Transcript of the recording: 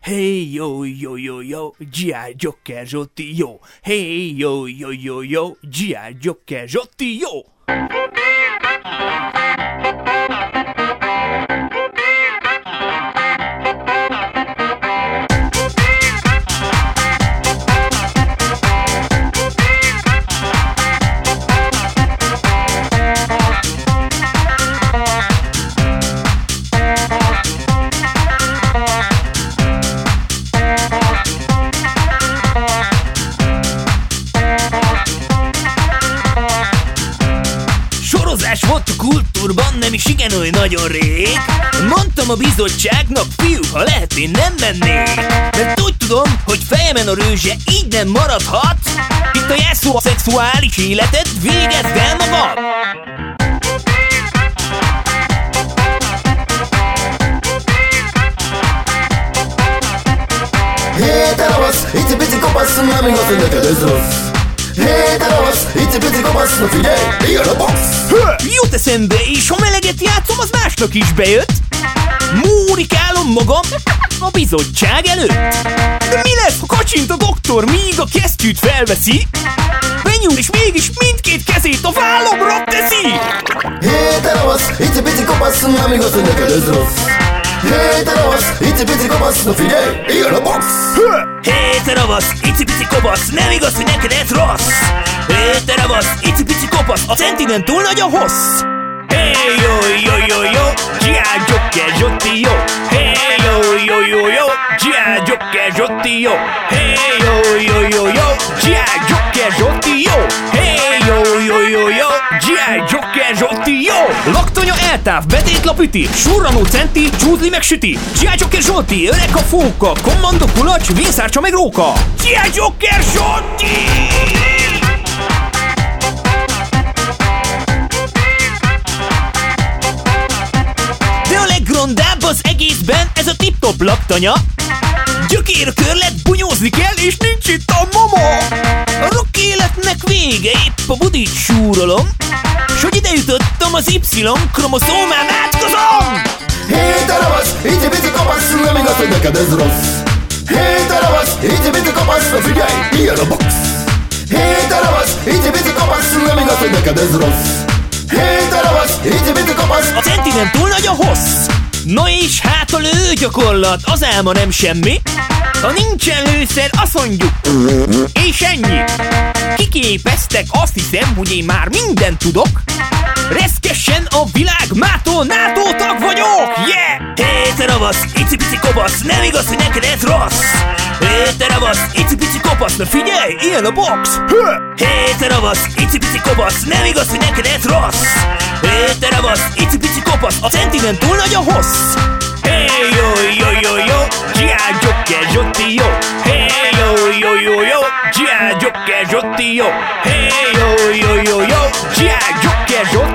Hey yo yo yo yo, G.I. Joker Zsotti jó. Hey yo yo yo yo, G.I. Joker Zsotti jó. Volt a kultúrban, nem is igen olyan nagyon rég. Mondtam a bizottságnak, fiúk, ha lehet én nem mennék, mert úgy tudom, hogy fejemen a rőzse így nem maradhat. Itt a jelszó a szexuális életet, végezd el magad! Hé, te ravasz, icipici kopasz, nem igaz, hogy neked ez rossz. Hé, te ravasz, icipici kopasz, na figyelj, ilyen a box. Jut eszembe, és ha meleget játszom, az másnak is bejött. Múrikálom magam a bizottság előtt. De mi lesz, ha kacsint a doktor, míg a kesztyűt felveszi? Benyúl, és mégis mindkét kezét a vállomra teszi. Hé, te ravasz, icipici kopasz, nem igaz, hogy neked ez rossz. Hé, te ravasz, icipici kopasz, na figyelj, ilyen a box. Hé, te ravasz, icipici kopasz, nem igaz, hogy neked ez rossz. Hé, te ravasz, icipici kopasz, a centinen túl nagy a hossz. Hé, jó, jó, jó, jó, G.I. Joker Zsotti jó. Hé, jó, jó, jó, jó, G.I. Joker Zsotti jó. Hé, jó, jó, jó, jó, G.I. Joker Zsotti jó. Hé, jó, jó, jó, jó, G.I. Joker Zsotti jó. Laktonya eltáv, betétlap üti, surranó centi, csúdli meg süti. G.I. Joker Zsolti, öreg a fóka, kommandó kulacs, vénszárcsa meg róka. G.I. Joker Zsolti! Legrondább az egészben ez a tip-top laktanya. Gyökér a körlet, bunyózni kell, és nincs itt a mama. A rock életnek vége, épp a budit súrolom, s hogy ide jutottam, az Y-kromoszómán átkozom. Hé, te ravasz, icipici kopasz, nem igaz, hogy neked ez rossz. Hé, te ravasz, icipici kopasz, na figyelj, ilyen a box. Hé, te ravasz, icipici kopasz, nem igaz, hogy neked ez rossz. Hé, te ravasz, icipici kopasz, a centinen túl nagy a hossz. Na és hát a lőgyakorlat, az álma nem semmi. Ha nincsen lőszer, azt mondjuk, és ennyi. Kiképeztek, azt hiszem, hogy én már mindent tudok. Reszkessen a világ, mától NATO tag vagyok, yeah! Hé, te ravasz, icipici kopasz, nem igaz, hogy neked ez rossz. Hé, te ravasz, icipici kopasz, na figyelj, ilyen a box. Hé, te ravasz, icipici kopasz, nem igaz, hogy neked ez rossz. Hé, te ravasz, icipici kopasz, a centinen túl nagy a hossz. Hé, jó, jó, jó, jó, G.I. Joker Zsotti jó. Hé, jó, jó, jó, jó, G.I. Joker Zsotti jó. Hé, jó, jó, jó, jó, G.I. Joker Zsotti.